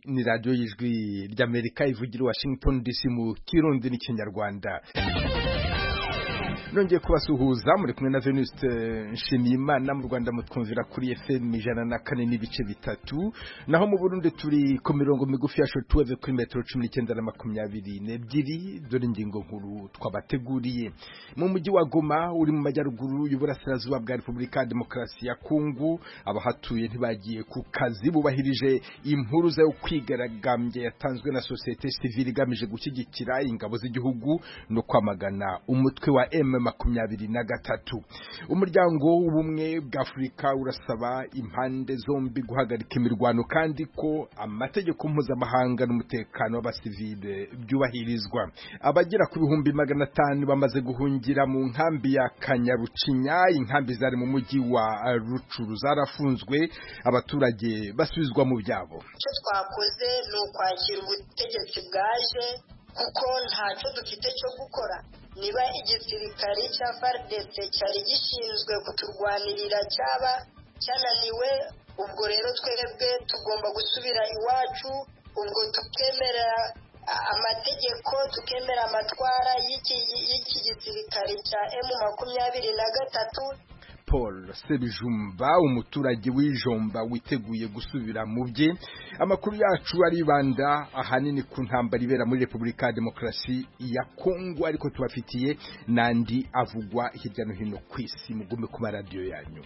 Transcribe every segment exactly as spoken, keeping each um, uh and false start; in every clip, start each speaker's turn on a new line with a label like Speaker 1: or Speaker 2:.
Speaker 1: ni radio y'ijwi ry'Amerika ivugira Washington D C mu Kirundi n'Ikinyarwanda. Nongeye kubasuhuza muri kumwe na Venuste Nshimiyimana mu Rwanda mutwumvira kuri F M ijana na kane n'ibice bitatu, naho mu Burundi turi ku mirongo migufi ya shortwave kuri metero cumi n'icyenda na makumyabiri n'ebyiri. Dore ingingo nkuru twabateguriye. Mu mujyi wa Goma uri mu majyaruguru y'uburasirazuba bwa Repubulika ya Demokarasi ya Kongo, abahatuye ntibagiye ku kazi bubahirije impuruza yo kwigaragambya yatanzwe na societe civile igamije gushyigikira ingabo z'igihugu no kwamagana umutwe wa M makumyabiri na gatatu. Umuryango w'ubumwe bw'Afrika urasaba impande zombi guhagarika imirwano kandi ko amategeko mpuzamahanga n'umutekano w'abasivile byubahirizwa. Abagera ku bihumbi magana atanu bamaze guhungira mu nkambi ya Kanyarucinya, inkambi zari mu mujyi wa Rucuru zarafunzwe, abaturage basubizwa mu byabo.
Speaker 2: Icyo twakoze ni ukwakira ubutegetsi bwaje kuko ntacyo dufite cyo gukora. Niba igisirikari cya F A R D C cyari gishinzwe kuturwanirira cyaba cyananiwe, ubwo rero twebwe tugomba gusubira iwacu, ubwo tukemera amategeko, tukemera amatwara y'iki y'iki gisirikari cya M makumyabiri na gatatu.
Speaker 1: Paul Sebijumba, umuturage w'Ijomba witeguye gusubira mu bye. Amakuru yacu aribanda ahanini ku ntambara ibera muri Repubulika ya Demokarasi ya Kongo, ariko tubafitiye nandi avugwa hirya no hino ku isi. Mugume ku radio yanyu.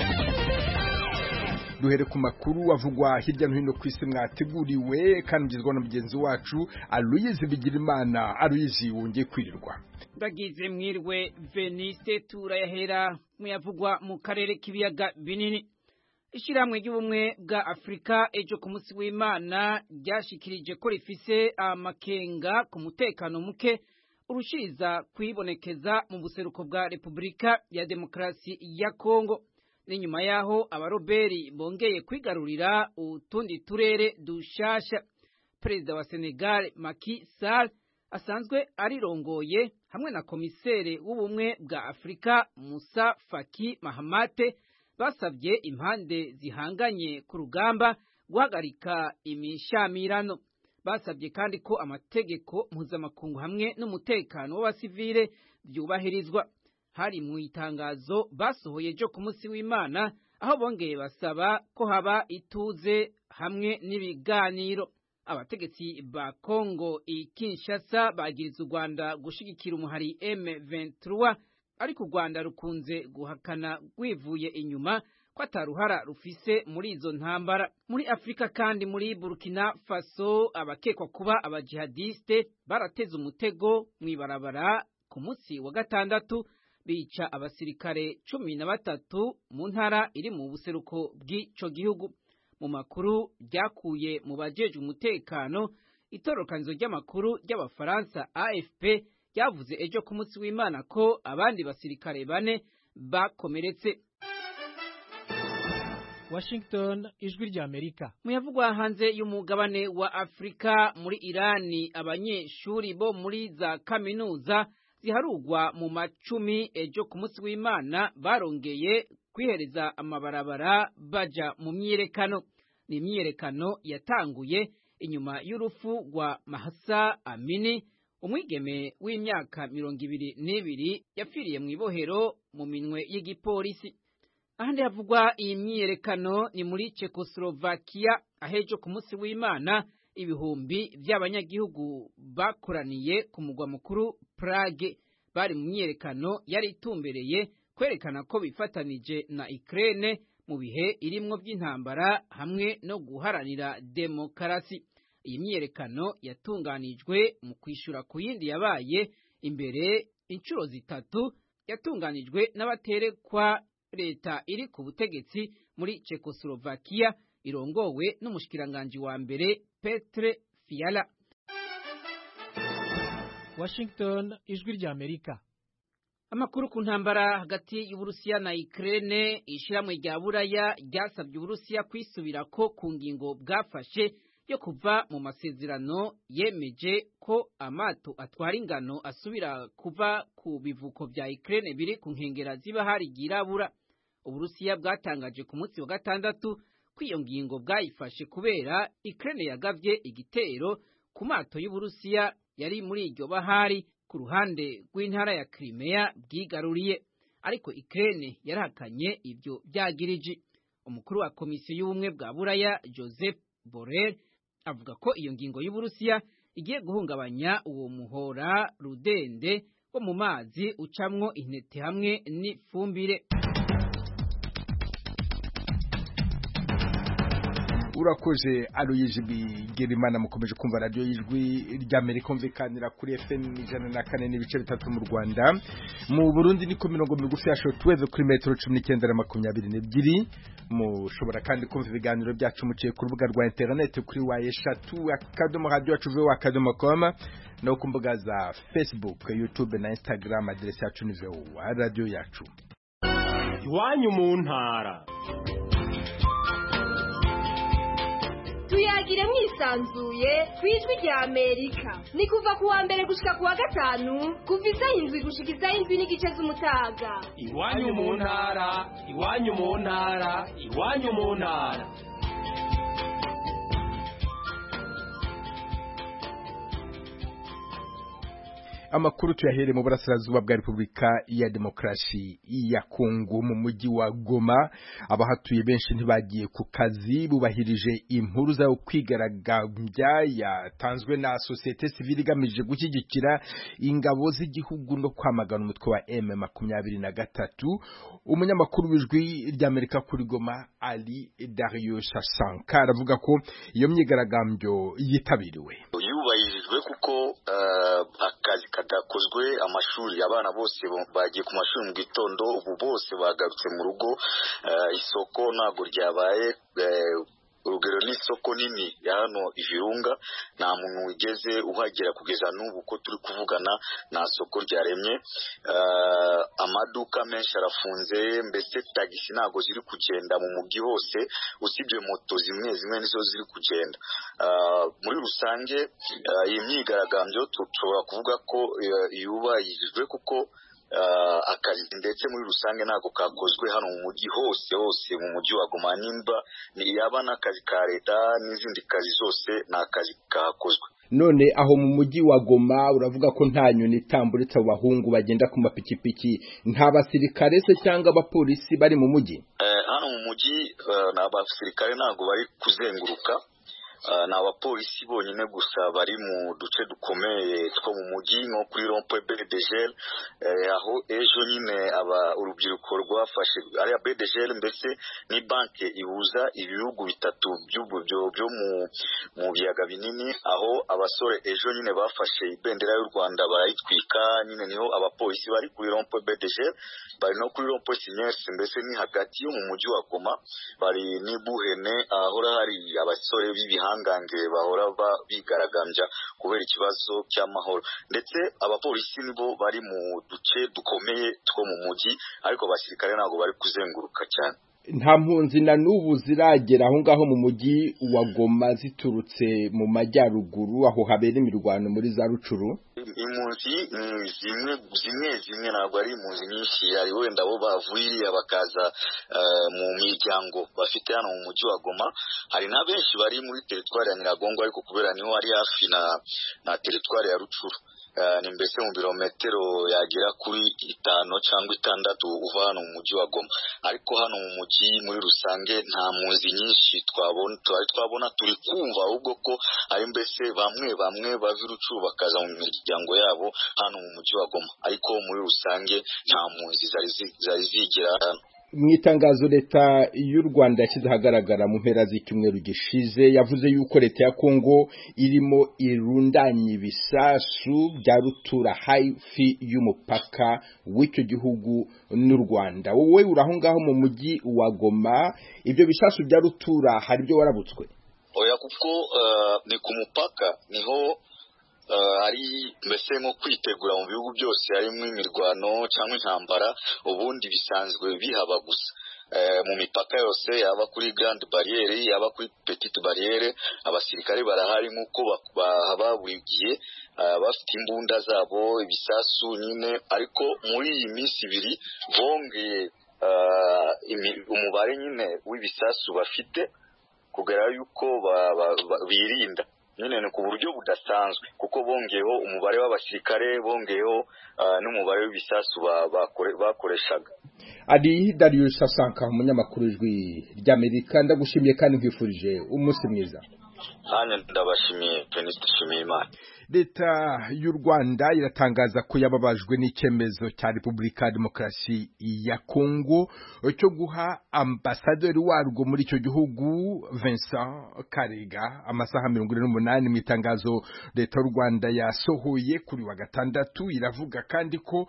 Speaker 1: Duhere ku makuru avugwa hirya no hino ku isi mwateguriwe kandi ugizwe na mugenzi wacu Aloyizi Bigirimana. Aloyizi, wongeye kwirirwa?
Speaker 3: Ndagize mwirwe Veniste, turayahera muyavugwa mu karere k'ibiyaga binini. Ishiramwe ry'ubumwe bwa Afrika ejo ku munsi w'Imana ryashikirije ko rifise amakenga ku mutekano muke urushiriza kwibonekeza mu buseruko bwa Repubulika ya Demokarasi ya Kongo. N'inyuma yaho abaroberi bongeye kwigarurira utundi turere dushasha. Perezida wa Senegal Macky Sall asanzwe arirongoye hamwe na komisere w'ubumwe bwa Afrika Musa Faki Mahamate basabye impande zihanganye ku rugamba guhagarika imishamirano. Basabye kandi ko amategeko mpuzamakungu hamwe n'umutekano w'abasivile byubahirizwa. Hari mu itangazo basohoye ejo ku munsi w'Imana, aho bongeye basaba ko haba ituze hamwe n'ibiganiro. Abategetsi ba Kongo i Kinshasa bagiriza u Rwanda gushigikira umuhari M vingt trois, ariko u Rwanda rukunze guhakana rwivuye inyuma ko ataruhara rufise muri izo ntambara. Muri Afrika kandi muri Burkina Faso abakekwa kuba abajihadiste barateze umutego mw'ibarabara ku munsi wa gatandatu, bica abasirikare cumi na batatu mu ntara iri mu buseruko bw'ico gihugu. Mu makuru ryakuye mu bajejwe umutekano, itororokanizo ry'amakuru ry'abafaransa A F P ryavuze ejo ku munsi w'Imana ko abandi basirikare bane bakomeretse.
Speaker 4: Washington, ijwi ry'Amerika.
Speaker 3: Muyavugwa hanze y'umugabane wa Afrika, muri Irani abanyeshuri bo muri za kaminuza ziharugwa mu macumi ejo ku munsi w'Imana barongeye kwihereza amabarabara baja mu myiyerekano. Ni imyiyerekano yatanguye inyuma y'urufu rwa Mahsa Amini, umwigeme w'imyaka mirongo ibiri n'ibiri yapfiriye mu ibohero mu minwe y'igipolisi. Ahandi havugwa iyi myiyerekano ni muri Czechoslovakia, ahejo ku munsi w'Imana ibihumbi by'abanyagihugu bakoraniye ku mugwa mukuru Prague. Bari mu myiyerekano yari itumbereye kwerekana ko bifatanije na Ukraine mu bihe irimwo by'intambara hamwe no guharanira demokarasi. Iyi myiyerekano yatunganijwe mu kwishura ku yindi yabaye imbere inshuro zitatu, yatunganijwe n'abaterekwa leta iri ku butegetsi muri Czechoslovakia irongowe n'umushikiranganje wa mbere Petr Fiala.
Speaker 4: Washington, ijwi ry'Amerika.
Speaker 3: Amakuru ku ntambara hagati y'Uburusiya na Ukraine, ishiramwe rya Buraya ryasabye Uburusiya kwisubirako ku ngingo bwafashe yo kuva mu masezerano yemeje ko amato atwara ingano asubira kuva ku bivuko vya Ukraine biri ku nkengera ziba hari girabura. Uburusiya bwatangaje ku munsi wa gatandatu ko iyo ngingo bwayifashe kubera Ukraine yagavye igitero ku mato y'Uburusiya yari muri iryo bahari ku ruhande rw'intara ya Crimea bwigaruriye, ariko Ukraine yarahakanye ibyo byagirije. Umukuru wa komisiyo y'ubumwe bwa Buraya Joseph Borrell avuga ko iyo ngingo y'Uburusiya igiye guhungabanya uwo muhora rudende wo mu mazi ucamwo intete hamwe n'ifumbire.
Speaker 1: Urakoze Aloyse Bigirimana, mukomeje kumva radio y'ijwi ry'Amerika umvikanira kuri F M ijana na kane n'ibice bitatu mu Rwanda. Mu Burundi niko mirongo migufi ya shortwave kuri metero cumi n'icyenda na makumyabiri n'ebyiri. Mushobora kandi kumva ibiganiro byacu muciye ku rubuga rwa internet kuri wa eshatu akadomo radio yacu v o akadomo com no ku mbuga za Facebook, YouTube na Instagram. Adresse yacu ni v o radio yacu.
Speaker 5: Iwanyu mu ntara.
Speaker 6: Tuyagire mwisanzuye kwijwi rya Amerika. Ni kuva kuwa mbere gushika kuwa gatanu kuva isaha indwi gushika isaha indwi n'igice z'umutaga.
Speaker 5: Iwanyu mu ntara, iwanyu mu ntara, iwanyu mu ntara.
Speaker 1: Amakuru tuyahere mu burasirazuba bwa Repubulika ya Demokarasi ya Kongo. Mu mujyi wa Goma abahatuye benshi ntibagiye ku kazi bubahirije impuruza yo kwigaragambya yatanzwe na societe civile igamije gushyigikira ingabo z'igihugu no kwamagana umutwe wa M makumyabiri na gatatu. Umunyamakuru w'ijwi ry'Amerika kuri Goma Ali Darius Sankara avuga ko iyo myigaragambyo yitabiriwe
Speaker 7: yubahirijwe kuko uh, akazi kadakozwe. Amashuri abana bose bagiye ku mashuri mu gitondo, ubu bose bagarutse mu rugo. Uh, isoko ntago ryabaye. uh, urugero n'isoko nini ya hano Ivirunga nta muntu wigeze uhagera kugeza n'ubu ko turi kuvugana, nta soko ryaremye. uh, amaduka menshi arafunze, mbese tagisi ntago ziri kugenda mu mujyi hose, usibye moto zimwe zimwe nizo ziri kugenda. uh, muri rusange uh, iyi myigaragambyo tushobora kuvuga ko uh, yubahirijwe kuko Uh, akazi ndetse muri rusange ntago kakozwe hano mu mujyi hose hose mu mujyi wa Goma. Nimba ni yaba n'akazi ka leta n'izindi kazi zose n'akazi kakozwe.
Speaker 1: None aho mu mujyi wa Goma uravuga ko nta nyoni itamburitse abahungu bagenda ku mapikipiki, nta basirikare se cyangwa abapolisi bari mu mujyi?
Speaker 7: Uh, hano mu mujyi uh, n'abasirikare ntago bari kuzenguruka. Uh, na abapolisi bonyine gusa bari mu duce dukomeye two mu mujyi nko kuri Rompoint B D G L. eh, aho ejo nyine aba urubyiruko rwafashe ari B D G L, mbese ni banke ihuza ibihugu bitatu by'ubyo byo mu mu biyaga binini, aho abasore ejo nyine bafashe ibendera y'u Rwanda barayitwika. Nyine niho abapolisi bari kuri Rompoint B D G L, bari no kuri Rompoint Signers, mbese ni hagati yo mu mujyi wa Goma. Bari ni Buhene ahora hari abasore bibi hangange bahora bigaragambya kubera ikibazo cy'amahoro, ndetse abapolisi nibo bari mu duce dukomeye two mu mujyi, ariko abasirikare ntago bari kuzenguruka cyane.
Speaker 1: Nta mpunzi na n'ubu ziragera aho ngaho mu mujyi wa Goma ziturutse mu majyaruguru aho habera imirwano muri za Rucuru?
Speaker 7: Impunzi zimwe zimwe zimwe ntabwo ari impunzi nyinshi, ari wenda bo bavuye bakaza uh, mu miryango bafite hano mu mujyi wa Goma. Hari na benshi bari muri teritwari ya Nyiragongo, ariko kubera niho ari hafi na na teritwari ya Rucuru. Uh, ni mbese mu birometero yagera kuri itanu cyangwa itandatu uva hano mu mujyi wa Goma. Ariko hano mu mujyi muri rusange nta mpunzi nyinshi twabona twari twabona turi kumva, ahubwo ko ari mbese bamwe bamwe bavirucu bakaza mu miryango yabo hano mu mujyi wa Goma, ariko muri rusange nta mpunzi zari zari zigira hano.
Speaker 1: Mu itangazo leta y'u Rwanda yashyize ahagaragara mu mpera z'icyumweru gishize yavuze yuko leta ya Kongo irimo irundanya ibisasu bya rutura hafi y'umupaka w'icyo gihugu n'u Rwanda. Wowe uraho ngaho mu mujyi wa Goma, ibyo bisasu bya rutura hari byo warabutswe?
Speaker 7: Oya, kuko uh, ni ku mupaka niho Uh, ari mbese nko kwitegura mu bihugu byose harimo imirwano cyangwa intambara, ubundi bisanzwe bihaba gusa. Uh, mu mipaka yose yaba kuri Grande Barriere yaba kuri Petite Barriere abasirikare barahari nk'uko bahaba buri gihe, uh, bafite imbunda zabo ibisasu nyine. Ariko muri iyi minsi ibiri bongeye uh, umubare nyine w'ibisasu bafite kugera yuko birinda nyine ku buryo budasanzwe kuko bongeyeho umubare w'abasirikare bongeyeho n'umubare w'ibisasu bakoreshaga.
Speaker 1: Ari Darius Sasanka umunyamakuru w'ijwi ry'Amerika ndagushimiye kandi nkwifurije umunsi mwiza.
Speaker 7: Hanya ndabashimiye Felicite Shimimana.
Speaker 1: Leta y'u Rwanda iratangaza ko yababajwe n'icyemezo cya Repubulika ya Demokarasi ya Kongo cyo guha ambasaderi warwo muri icyo gihugu Vincent Karega amasaha mirongo ine n'umunani. Mu itangazo leta y'u Rwanda yasohoye kuri wa gatandatu iravuga kandi ko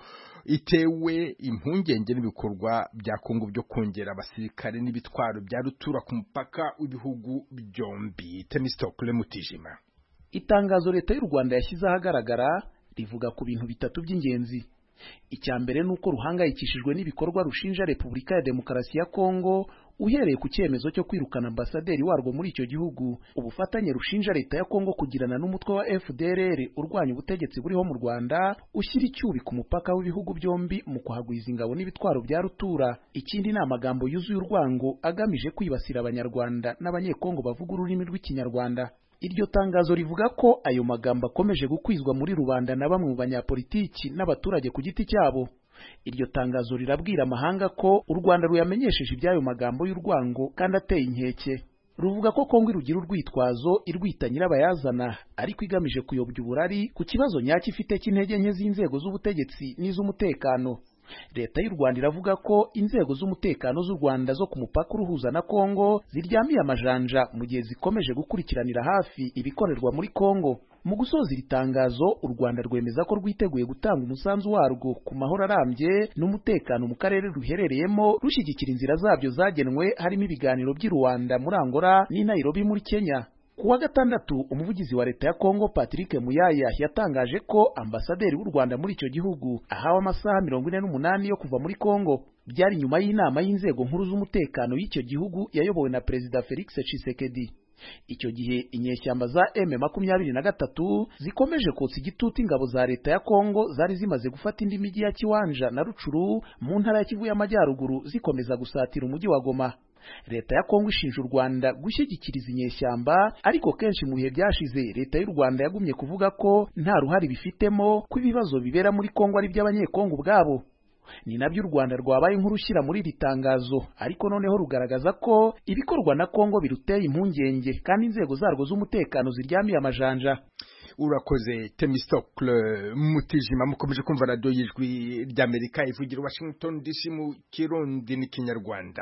Speaker 1: itewe impungenge n'ibikorwa bya Kongo byo kongera abasirikare n'ibitwaro bya rutura ku mupaka w'ibihugu byombi. Temistokle Mutijima.
Speaker 8: Itangazo leta y'u Rwanda yashyize ahagaragara rivuga ku bintu bitatu by'ingenzi. Icya mbere nuko ruhangayikishijwe n'ibikorwa rushinja Repubulika ya Demokarasi ya Kongo uhereye ku cyemezo cyo kwirukana ambasaderi warwo muri icyo gihugu, ubufatanye rushinja leta ya Kongo kugirana n'umutwe wa F D L R urwanya ubutegetsi buriho mu Rwanda ushyira icyubi ku mupaka w'ibihugu byombi mu kuhagwiza ingabo n'ibitwaro bya rutura. Ikindi ni amagambo yuzuye urwango agamije kwibasira abanyarwanda n'abanyekongo bavuga ururimi rw'ikinyarwanda. Iryo tangazo rivuga ko ayo magambo akomeje gukwizwa muri rubanda na bamwe mu banyapolitiki n'abaturage ku giti cyabo. Iryo tangazo rirabwira amahanga ko u Rwanda ruyamenyesheje iby'ayo magambo y'urwango kandi ateye inkeke. Ruvuga ko Kongo irugira urwitwazo irwita nyirabayazana ariko igamije kuyobya uburari ku kibazo nyacyo ifite cy'intege nke z'inzego z'ubutegetsi n'iz'umutekano. Leta y'u Rwanda iravuga ko inzego z'umutekano z'u Rwanda zo ku mupaka uruhuza na Kongo ziryamiye amajanja mu gihe zikomeje gukurikiranira hafi ibikorerwa muri Kongo. Mu gusoza iri tangazo, u Rwanda rwemeza ko rwiteguye gutanga umusanzu warwo ku mahoro arambye n'umutekano mu karere ruherereyemo, rushyigikira inzira zabyo zagenwe harimo ibiganiro by'i Rwanda muri Angola n'i Nairobi muri Kenya. Kuwa gatandatu umuvugizi wa leta ya Kongo Patrick Muyaya yatangaje ko ambasaderi w'u Rwanda muri icyo gihugu ahawe amasaha mirongo ine n'umunani yo kuva muri Kongo. Byari nyuma y'inama y'inzego nkuru z'umutekano y'icyo gihugu yayobowe na Perezida Felix Tshisekedi. Icyo gihe inyeshyamba za M makumyabiri na gatatu zikomeje kotsa igitutu ingabo za leta ya Kongo zari zimaze gufata indi migi ya Kiwanja na Rucuru mu ntara ya Kivu y'Amajyaruguru zikomeza gusatira umujyi wa Goma. Leta ya Kongo ishinja u Rwanda gushyigikiriza inyeshyamba, ariko kenshi mu bihe byashize leta y'u Rwanda yagumye kuvuga ko nta ruhari bifitemo ko ibibazo bibera muri Kongo ari by'abanyekongo ubwabo. Ni nabyo u Rwanda rwabaye nk'urushyira muri iri tangazo, ariko noneho rugaragaza ko ibikorwa na Kongo biruteye impungenge kandi inzego zarwo z'umutekano ziryamiye amajanja.
Speaker 1: Urakoze Temistokle Mutijima. Mukomeje kumva radio y'ijwi ry'Amerika ivugira Washington D C mu Kirundi n'Ikinyarwanda.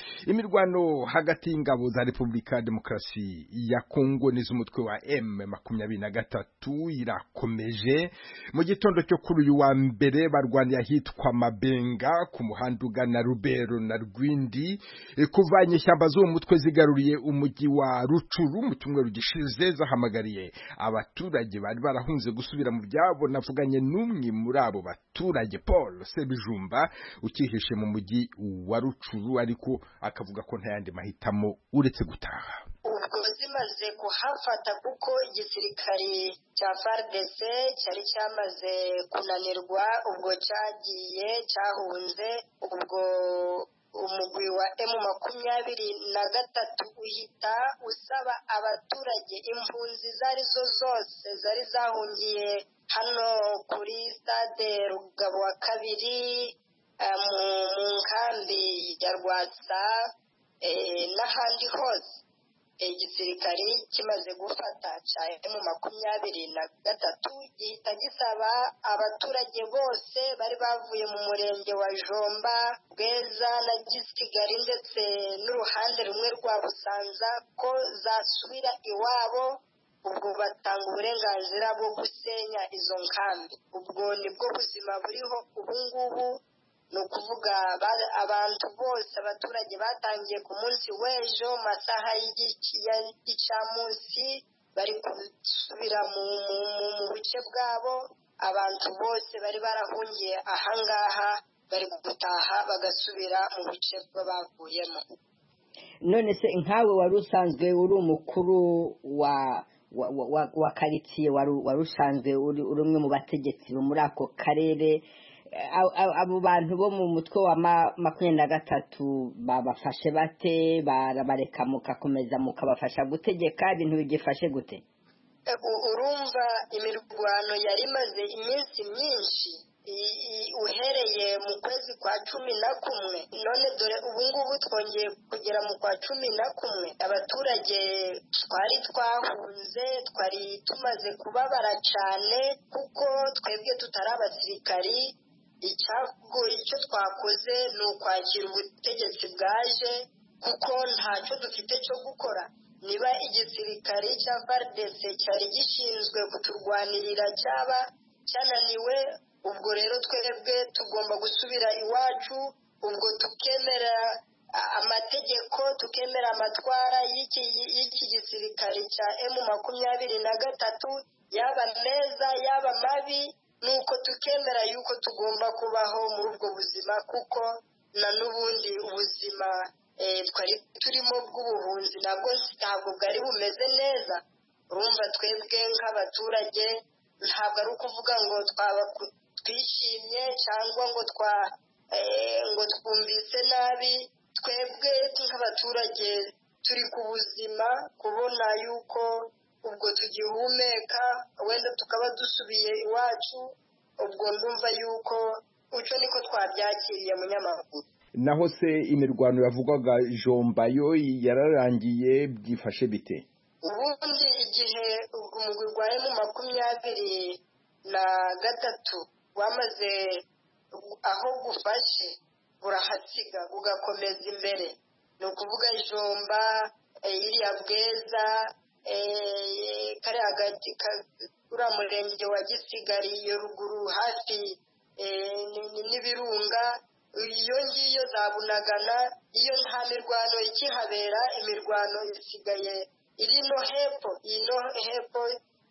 Speaker 1: Imirwano hagati y'ingabo za Repubulika ya Demokarasi ya Kongo n'iz'umutwe wa M makumyabiri na gatatu irakomeje. Mu gitondo cyo kuri uyu wa mbere barwaniye ahitwa Mabenga ku muhanda ugana Rubero na Rwindi, kuvanye ishyamba zo mu mutwe zigaruriye umujyi wa Rucuru mu cyumweru gishize, zahamagariye abaturage bari barahunze gusubira mu byabo. Navuganye n'umwe muri abo baturage Paul Sebijumba ukihishe mu mujyi wa Rucuru, ariko akavuga ko nta yandi mahitamo uretse gutaha.
Speaker 2: Ubwo zimaze kuhafata kuko igisirikari cya F A R D C cyari cyamaze kunanirwa, ubwo cyagiye cyahunze. Ubwo umugwi wa M makumyabiri na gatatu uhita usaba abaturage, impunzi zari zo zose zari zahungiye hano kuri stade Rugabo wa kabiri, mu nkambi ya Rwasa n'ahandi hose. Igisirikari kimaze gufata cya M makumyabiri na gatatu gihita gisaba abaturage bose bari bavuye mu murenge wa Jomba, Bweza na Gisigari ndetse n'uruhande rumwe rwa Busanza ko zasubira iwabo. Ubwo batanga uburenganzira bwo gusenya izo nkambi. Ubwo nibwo buzima buriho ubu ngubu. Ni ukuvuga abantu bose abaturage batangiye ku munsi w'ejo masaha y'igicamunsi bari gusubira mu buce bwabo. Abantu bose bari barahungiye ahangaha bari gutaha bagasubira mu buce bavuyemo.
Speaker 9: None se nkawe wari usanzwe uri umukuru wa wa karitsiye, wari usanzwe uri umwe mu bategetsi bo muri ako karere, abo bantu bo mu mutwe wa makumyabiri na gatatu babafashe bate? Barabareka mukakomeza mukabafasha gutegeka, ibintu bigifashe gute?
Speaker 2: Urumva imirwano yari imaze iminsi myinshi uhereye mu kwezi kwa cumi na kumwe, none dore ubu ngubu twongeye kugera mu kwa cumi na kumwe. Abaturage twari twahunze, twari tumaze kubabara cyane kuko twebwe tutari abasirikari. Icyo twakoze ni ukwakira ubutegetsi bwaje kuko ntacyo dufite cyo gukora. Niba igisirikari cya F A R D C cyari gishinzwe kuturwanirira cyaba cyananiwe, ubwo rero twebwe tugomba gusubira iwacu, ubwo tukemera amategeko, tukemera amatwara y'iki gisirikari cya M makumyabiri na gatatu, yaba meza yaba mabi, nuko tukemera yuko tugomba kubaho muri ubwo buzima kuko na n'ubundi ubuzima twari turimo bw'ubuhunzi nabwo ntabwo bwari bumeze neza. Urumva twebwe nk'abaturage ntabwo ari ukuvuga ngo twaba twishimye cyangwa ngo twa ngo twumvise nabi. Twebwe nk'abaturage turi ku buzima, kubona yuko ubwo tugihumeka wenda tukaba dusubiye iwacu, ubwo ndumva yuko uco niko twabyakiriye munyamakuru.
Speaker 1: Naho se imirwano yavugwaga Jomba yo yararangiye, byifashe bite?
Speaker 2: Ubundi igihe umugwi wa M makumyabiri na gatatu wamaze aho gufashe burahasiga ugakomeza imbere, ni ukuvuga Jomba, iriya Bweza, kare hagati uriya murenge wa Gisigari iyo ruguru hafi n'ibirunga, iyo ngiyo za Bunagana, iyo nta mirwano ikihabera, imirwano isigaye iri no hepfo, ino hepfo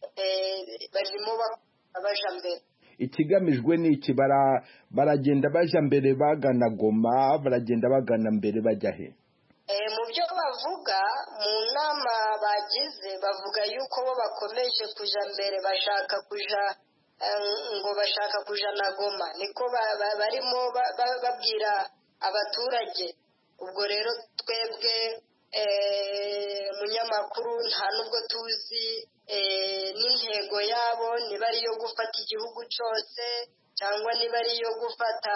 Speaker 2: barimo baja mbere.
Speaker 1: Ikigamijwe ni iki? Baragenda baja mbere bagana Goma, baragenda bagana mbere bajya he?
Speaker 2: Mu byo bavuga mu nama bagize, bavuga yuko bo bakomeje kuja mbere, bashaka kuja ngo bashaka kuja na Goma, niko barimo babwira abaturage. Ubwo rero twebwe munyamakuru nta nubwo tuzi n'intego yabo, niba ari iyo gufata igihugu cyose cyangwa niba ari iyo gufata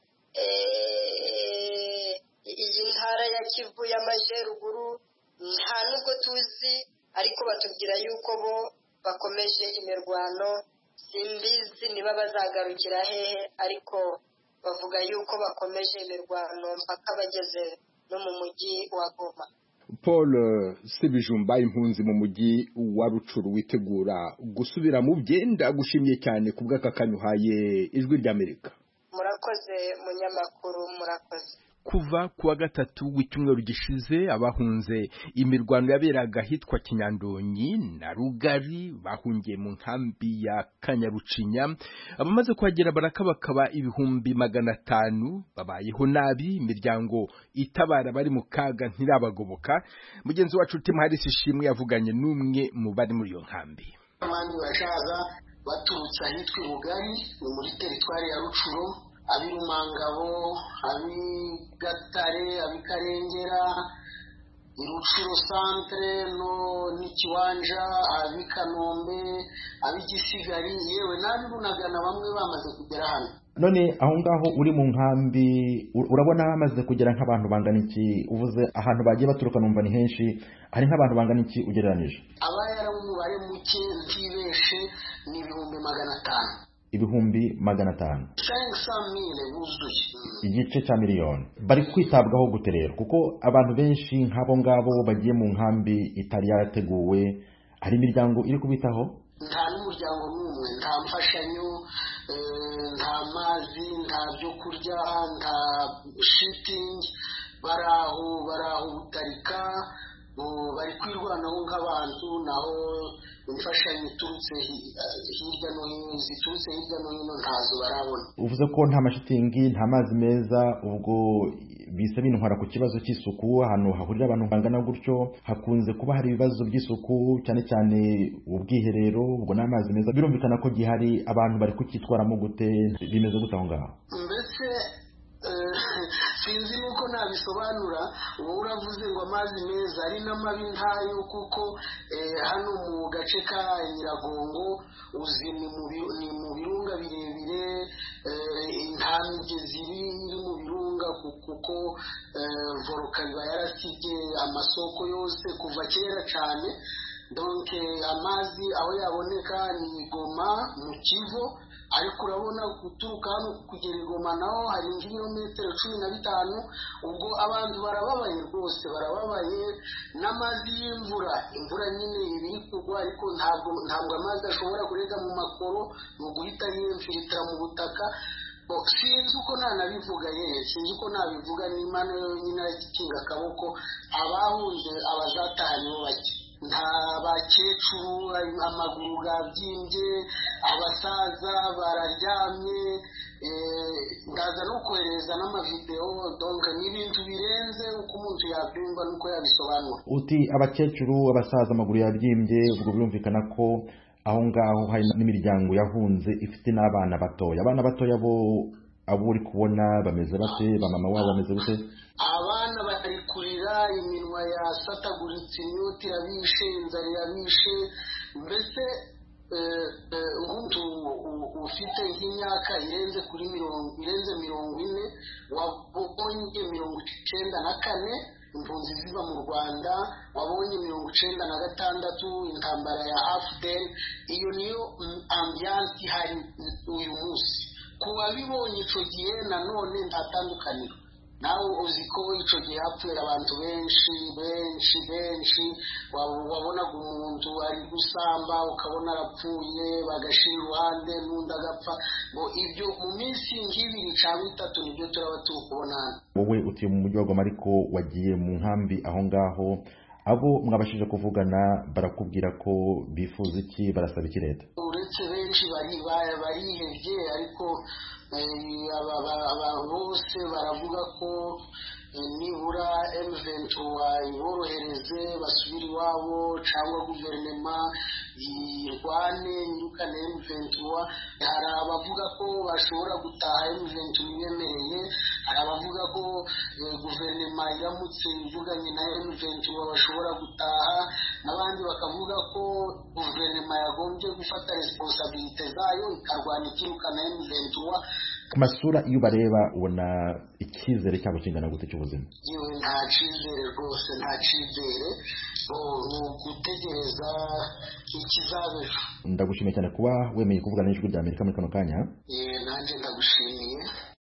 Speaker 2: iyi ntara ya Kivu y'Amajyaruguru, nta nubwo tuzi, ariko batubwira yuko bo bakomeje imirwano. Simbizi niba bazagarukira hehe, ariko bavuga yuko bakomeje imirwano mpaka bageze no mu mujyi wa Goma.
Speaker 1: Paul Sebijumba, impunzi mu mujyi wa Rucuru, witegura gusubira mu byenda, gushimye cyane kubw'aka kanyuhaye Ijwi ry'Amerika.
Speaker 2: Murakoze munyamakuru, murakoze.
Speaker 1: Kuva kuwa gatatu w'icyumweru gishize, abahunze imirwano yaberaga hitwa Kinyandonyi na Rugari bahungiye mu nkambi ya Kanyarucinya. Abamaze kuhagera barakabakaba ibihumbi magana atanu, babayeho nabi, imiryango itabara bari mu kaga ntirabagoboka. Mugenzi wacu Tim Harris Ishimwe yavuganye n'umwe mu bari muri iyo nkambi.
Speaker 10: Abandi bashaza baturutse ahitwa Rugari muri teritwari ya Rucuru, abirumangabo, abigatare, abikarengera, Irucuro centre no n'ikiwanja, abikanombe, abigisigari, yewe n'abirunagana bamwe bamaze kugera hano.
Speaker 11: None aho ngaho uri mu nkambi urabona hamaze kugera nk'abantu bangana iki? Uvuze ahantu bagiye baturuka numva ni henshi, hari nk'abantu bangana iki ugereranije?
Speaker 10: Abayara umubare muke ntibeshe ni ibihumbi magana atanu.
Speaker 11: Ibihumbi magana atanu.
Speaker 10: Sansamile buzuye.
Speaker 11: Igice cya miliyoni. Bari kwitabwaho gute rero? Kuko abantu benshi nk'abo ngabo bagiye mu nkambi itari yarateguwe, hari imiryango iri kubitaho?
Speaker 10: Nta n'umuryango n'umwe, nta mfashanyo, nta mazi, nta byo kurya, nta shipping, baraho baraho butarika, bari kwirwanaho nk'abantu, naho imfashanyo iturutse hirya no hino, ziturutse hirya no hino ntazo barabona.
Speaker 11: Uvuze ko nta mashitingi, nta mazi meza, ubwo bisa bintwara ku kibazo cy'isuku. Ahantu hahurira abantu bangana gutyo hakunze kuba hari ibibazo by'isuku, cyane cyane ubwiherero ubwo n'amazi meza. Birumvikana ko gihari, abantu bari kukitwaramo gute, bimeze gute aho ngaho?
Speaker 10: Mbese sinzi nuko nabisobanura. Wowe uravuze ngo amazi meza ari n'amabi ntayo, kuko hano mu gace ka Nyiragongo uzi ni mu birunga birebire, nta migezi iri mu birunga kuko voruka iba yarasibye amasoko yose kuva kera cyane. Donc amazi aho yaboneka ni Goma mu Kivu, ariko urabona guturuka hano kugera i Goma naho hari ibirometero cumi na bitanu. Ubwo abantu barababaye rwose, barababaye n'amazi y'imvura. Imvura nyine iri kugwa, ariko ntabwo ntabwo amazi ashobora kurega mu makoro, mu guhita yimfilitra mu butaka. Sinzi uko nanabivuga yewe, sinzi uko nabivuga, n'Imana yonyine ikinga akaboko. Abahunze abazataha nibo bake, nta bakecuru amaguru gabyimbye, abasaza bararyamye. Ndaza no kohereza n'amavideo, donc n'ibintu birenze uko umuntu yabyumva nuko yabisobanura.
Speaker 11: Uti abakecuru, abasaza, amaguru yabyimbye, ubwo birumvikana ko aho ngaho hari n'imiryango yahunze ifite n'abana batoya. Abana batoya bo abo uri kubona bameze bate? Ba mama wabo bameze gute?
Speaker 10: Abana bari kurira, iminwa yasataguritse, inyota irabishe, inzara irabishe. Mbese umuntu ufite nk'imyaka irenze kuri mirongo irenze mirongo ine, wabonye mirongo icyenda na kane impunzi ziva mu Rwanda, wabonye mirongo icyenda na gatandatu intambara ya Afden. Iyo niyo ambiance ihari uyu munsi. Kuwabibonye ico gihe nanone ntatandukaniro. Nawe uzi ko ico gihe hapfuye abantu benshi benshi benshi, wabonaga umuntu ari gusamba ukabona arapfuye, bagashira iruhande n'undi agapfa. Ngo ibyo mu minsi nk'ibiri cyangwa itatu nibyo turaba tukubona.
Speaker 11: Wowe utuye mu mujyi wa Goma ariko wagiye mu nkambi aho ngaho, abo mwabashije kuvugana barakubwira ko bifuza iki, barasaba iki leta?
Speaker 10: Uretse benshi bari barihevye, ariko aba bose baravuga ko nibura M vingt-trois iborohereze basubire iwabo, cyangwa guverinoma yirwane yirukane M vingt-trois. Hari abavuga ko bashobora gutaha M vingt-trois ibemereye, hari abavuga ko guverinoma iramutse ivuganye na M vingt-trois bashobora gutaha, n'abandi bakavuga ko guverinoma yagombye gufata responsabilite zayo ikarwana ikirukana M vingt-trois.
Speaker 11: Amasura iyo bareba ubona icyizere cyabo kingana gute cy'ubuzima?
Speaker 10: Yewe nta cyizere rwose, nta cyizere. Ni ugutegereza ikizabeho.
Speaker 11: Ndagushimiye cyane kuba wemeye kuvugana n'Ijwi rya Amerika muri kano kanya.
Speaker 10: Yewe nanjye ndagushimiye.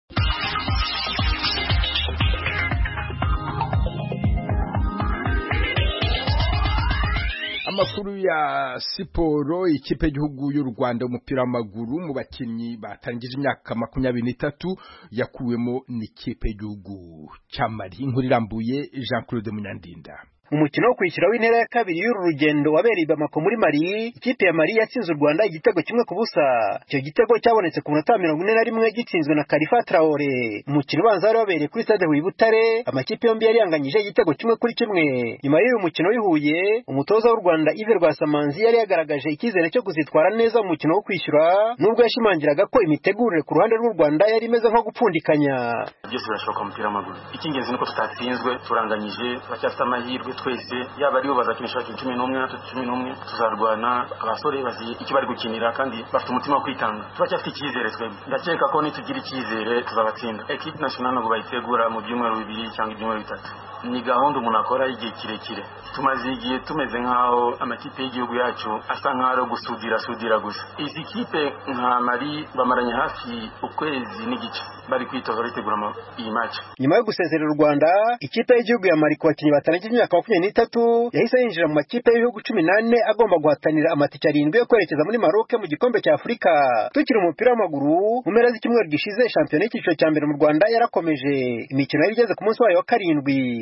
Speaker 1: Amakuru ya siporo. Ikipe y'igihugu y'u Rwanda umupira w'amaguru mu bakinnyi batangije imyaka makumyabiri n'itatu yakuwemo n'ikipe y'igihugu cya Mali. Inkuru irambuye Jean Claude Munyandinda.
Speaker 12: Umukino wo kwishyura w'intera ya kabiri y'uru rugendo wabereye Bamako muri Mali, ikipe ya Mali yatsinze u Rwanda igitego kimwe ku busa. Icyo gitego cyabonetse ku minota mirongo ine na rimwe gitsinzwe na Khalifa Traore. Umukino ubanza wari wabereye kuri stade Huye Butare, amakipe yombi yari yanganyije igitego kimwe kuri kimwe. Nyuma y'uyu mukino w'ihuye, umutoza w'u Rwanda Yves Rwasamanzi yari yagaragaje icyizere cyo kuzitwara neza mu mukino wo kwishyura, nubwo yashimangiraga ko imitegurire ku ruhande rw'u Rwanda yari imeze nko gupfundikanya.
Speaker 13: Byose birashoboka mu mupira w'amaguru. Icy'ingenzi nuko tutatsinzwe, turanganyije, turacyafite amahirwe twese, yaba ari bo bazakinisha cumi n'umwe na cumi n'umwe, tuzarwana. Abasore bazi icyo bari gukinira kandi bafite umutima wo kwitanga. Turacyafite icyizere twebwe, ndakeka ko nitugira icyizere tuzabatsinda. Equipe nationale ntabwo bayitegura mu byumweru bibiri cyangwa ibyumweru bitatu, ni gahunda umuntu akora y'igihe kirekire. Tumaze igihe tumeze nk'aho amakipe y'igihugu yacu asa nk'aho gusudira sudira gusa. Izi kipe nka Mali bamaranye hafi ukwezi n'igice bari kwitoza bitegura iyi match.
Speaker 12: Nyuma yo gusezerera u Rwanda, ikipe y'igihugu ya Mali ku bakinnyi batarangije imyaka makumyabiri n'itatu yahise yinjira mu makipe y'ibihugu cumi n'ane agomba guhatanira amatike arindwi yo kwerekeza muri Maroc mu gikombe cya Afurika. Tukiri umupira w'amaguru, mu mpera z'icyumweru gishize shampiyona y'icyiciro cya mbere mu Rwanda yarakomeje. Imikino yari igeze ku munsi wayo wa karindwi.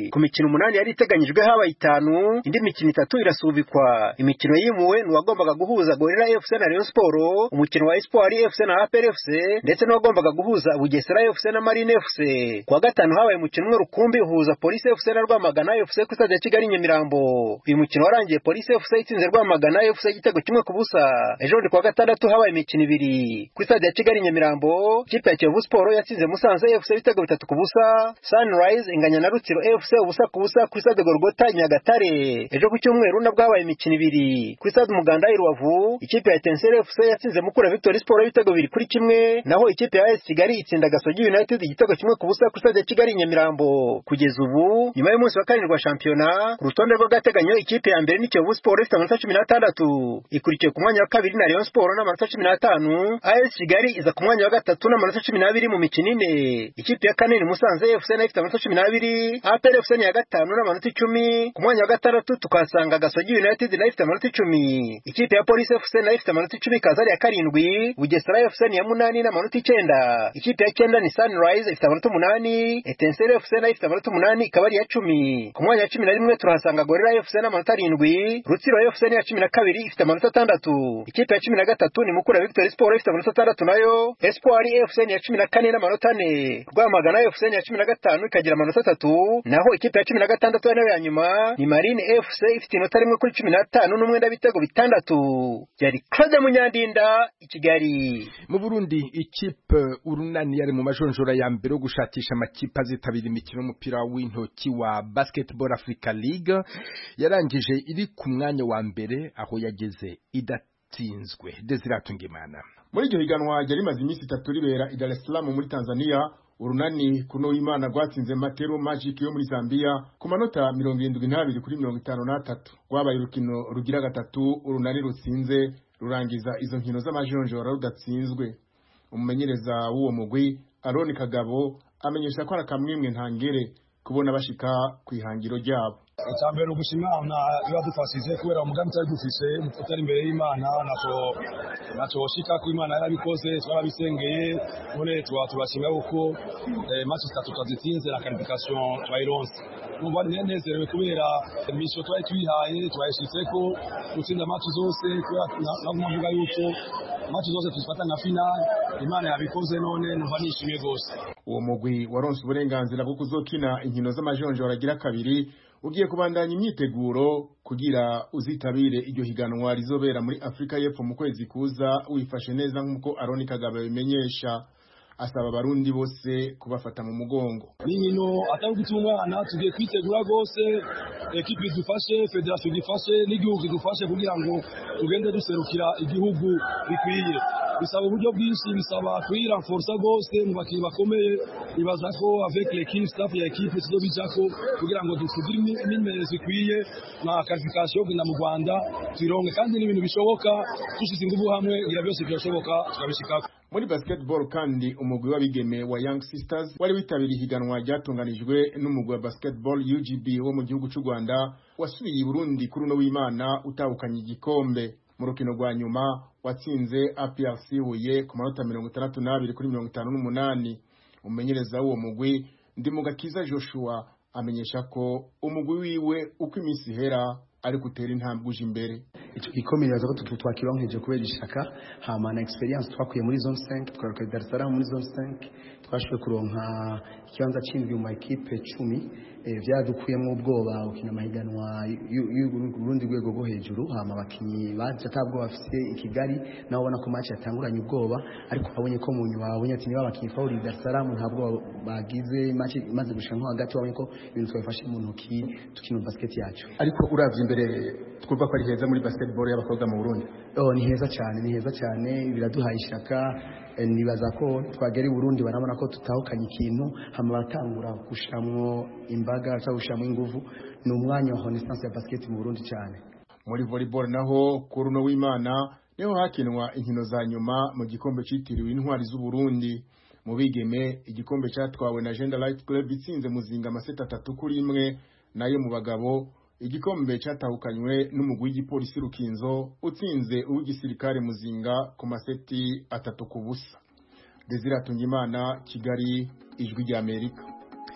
Speaker 12: ku mikino umunani yari iteganyijwe habaye itanu, indi mikino itatu irasubikwa. Imikino yimuwe n'uwagombaga guhuza Gorilla F C na Rayon Sport, umukino wa Espoir F C na A P R F C ndetse n'uwagombaga guhuza Bugesera F C na Marine F C. Kuwa gatanu habaye umukino umwe rukumbi uhuza Police F C na Rwamagana F C ku stade ya Kigali Nyamirambo. Uyu mukino warangiye Police F C itsinze Rwamagana F C igitego kimwe ku busa. Ejo ndi kuwa gatandatu habaye imikino ibiri ku stade ya Kigali Nyamirambo, ikipe ya Kiyovu Sport yatsinze Musanze F C ibitego bitatu ku busa, Sunrise inganya na Rutsiro F C ubusa ku busa ku stade Gorgota Nyagatare. Ejo ku cyumweru nabwo habaye imikino ibiri ku stade Umuganda i Rubavu, ikipe ya Etincelle F C yatsinze Mukura Victory Sport ibitego bibiri kuri kimwe, naho ikipe ya A S Kigali itsinda Gasogi United igitego kimwe ku busa ku stade ya Kigali Nyamirambo. Kugeza ubu nyuma y'umunsi wa karindwi wa shampiyona, ku rutonde rw'agateganyo ikipe ya mbere ni Kiyovu Sport ifite amanota cumi n'atandatu, ikurikiye ku mwanya wa kabiri na Rayon Sport n'amanota cumi n'atanu, A S Kigali iza ku mwanya wa gatatu n'amanota cumi n'abiri mu mikino ine. Ikipe ya kane ni Musanze F C nayo ifite amanota cumi n'abiri, A P R F C ni ya gatanu n'amanota icumi, ku mwanya wa gatandatu tukasanga Gasogi United nayo ifite amanota icumi. Ikipe ya Police F C nayo ifite amanota icumi kazari ya karindwi, Bugesera F C ni ya munani n'amanota icyenda. Ikipe ya cyenda ni Sunrise ifite amanota umunani, Etincelle F C nayo ifite amanota umunani ikaba ari ya cumi. Ku mwanya wa cumi na rimwe turahasanga Gorilla F C n'amanota arindwi, Rutsiro F C ni ya cumi na kabiri ifite amanota atandatu. Ikipe ya cumi na gatatu ni Mukura Victory Sport ifite amanota atandatu nayo, Espoir F C ni ya cumi na kane n'amanota ane, Rwamagana F C ni ya cumi na gatanu ikagira amanota atatu, naho ikipe ya cumi na gatandatu nayo ya nyuma ni Marine F C ifite inota rimwe kuri cumi n'atanu n'umwenda bitego bitandatu. Yari Claude Munyandinda i Kigali.
Speaker 1: Mu Burundi ikipe urunani yari mu majonjora ya mbere yo gushakisha amakipe azitabira imikino y'umupira w'intoki wa Basketball Africa League yarangije iri ku mwanya wa mbere aho yageze idatsinzwe. Desire Tungimana.
Speaker 14: Muri iryo higanwa ryari rimaze iminsi itatu ribera i Dar es Salaam muri Tanzania, urunani kuno Imana rwatsinze Matero Magic yo muri Zambia ku manota mirongo irindwi n'abiri kuri mirongo itanu n'atatu. Rwabaye urukino rugira gatatu urunani rutsinze rurangiza izo nkino z'amajonjora rudatsinzwe. Umumenyereza w'uwo mugwi Aroni Kagabo amenyesha ko arakamwimwe ntangere kubona bashika ku ihangiro ryabo.
Speaker 15: Icyambere ugushimana biba dufashije kubera umugambi cyari dufise mutari imbere y'Imana naco naco shika ku Imana yarabikoze twarabisengeye none twa tubashimira uko eh, match zitatu twazitinze na qualification twayironse. Numva nenezerewe kubera imisho twari twihaye twayishitseko gutsinda match zose kubera navuga yuko match zose tuzifata nka final Imana yabikoze none numva nishimye gose.
Speaker 14: Uwo mugwi waronse uburenganzira bwo kuzokina inkino z'amajonjora agira kabiri ugiye kubandanya imyiteguro kugira uzitabire iryo higanwa rizobera muri Afrika y'Epfo mu kwezi kuza wifashe neza nk'uko Aroni Kagabo bimenyesha. Asaba abarundi bose kubafata mu mugongo.
Speaker 15: Ninkino atari gutungana tugiye kwitegura gose, ekipe idufashe, federation idufashe, n'igihugu idufashe kugira ngo tugende duserukira igihugu bikwiye. Bisaba uburyo bwinshi, bisaba kwirenforcer gose mu bakinnyi bakomeye, ibaza ko avec l'équipe staff ya ekipe tuzobijako kugira ngo dusugire imyimenyerezo ikwiye na qualification kugenda mu Rwanda turonke, kandi n'ibintu bishoboka tushize ingufu hamwe ngira byose byashoboka tukabishikako.
Speaker 14: Muri basketball kandi umugwi w'abigeme wa Young Sisters wari witabiriye higanwa ryatunganijwe n'umugwi wa basketball U G B wo mu gihugu cy'u Rwanda wasubiye i Burundi kuri uno w'Imana utahukanye igikombe. Mu rukino rwa nyuma watsinze A P R C Huye ku manota mirongo itandatu n'abiri kuri mirongo itanu n'umunani. Umumenyereza w'uwo mugwi Ndimugakiza Joshua amenyesha ko umugwi wiwe uko iminsi ihera ari gutera intambwe uje imbere.
Speaker 16: Icyo gikomeye yaza ko twakironkeje kubera ishaka hama na experience twakuye muri zone cinq twaruka Dar es Salaam muri zone cinq twashoboye kuronka ikibanza cy'indwi mu equipe cumi vyadukuyemo ubwoba ukina mahiganwa y'urundi rwego rwo hejuru hama abakinyi baje atabwo bafise ikigali naho ubona ko match yatanguranye ubwoba, ariko abonye ko mu nyuma abonye ati niba abakinyi fauri Dar es Salaam ntabwo bagize match imaze gushika nko hagati wabonye ko ibintu twafashe mu ntoki tukina basket yacu.
Speaker 14: Ariko uravye imbere twumva ko ari heza muri basketball y'abakobwa mu Burundi.
Speaker 16: Oh, ni heza cyane, ni heza cyane, biraduhaye ishaka. Nibaza ko twagera i Burundi barabona ko tutahukanye ikintu hama batangura gushamwo imbaga cyangwa gushamwo ingufu. Ni umwanya wa renaissance ya basket mu Burundi cyane.
Speaker 14: Muri volleyball naho kuri uno w'Imana niho hakinwa inkino za nyuma mu gikombe citiriwe intwari z'u Burundi. Mu bigeme igikombe cyatwawe na Gender Light Club itsinze Muzinga amaseta atatu kuri imwe, nayo mu bagabo igikombe cyatahukanywe n'umugwi w'igipolisi Rukinzo utsinze uw'igisirikare Muzinga ku maseti atatu ku busa. Desire Tungimana, Kigali, Ijwi rya Amerika.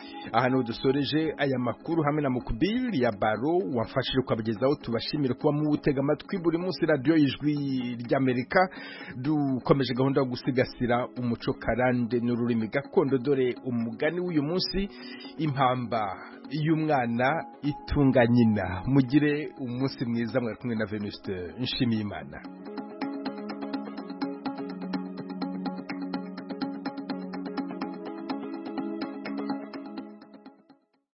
Speaker 1: ahantu dusoreje aya makuru hamwe na Mukubiri ya Baro wafashije kwabagezaho tubashimira kuba mu utega amatwi buri munsi radio ijwi ry'Amerika dukomeje gahunda yo gusigasira umuco karande n'ururimi gakondo dore umugani w'uyu munsi impamba y'umwana itunga nyina mugire umunsi mwiza mwari kumwe na Venuste Nshimiyimana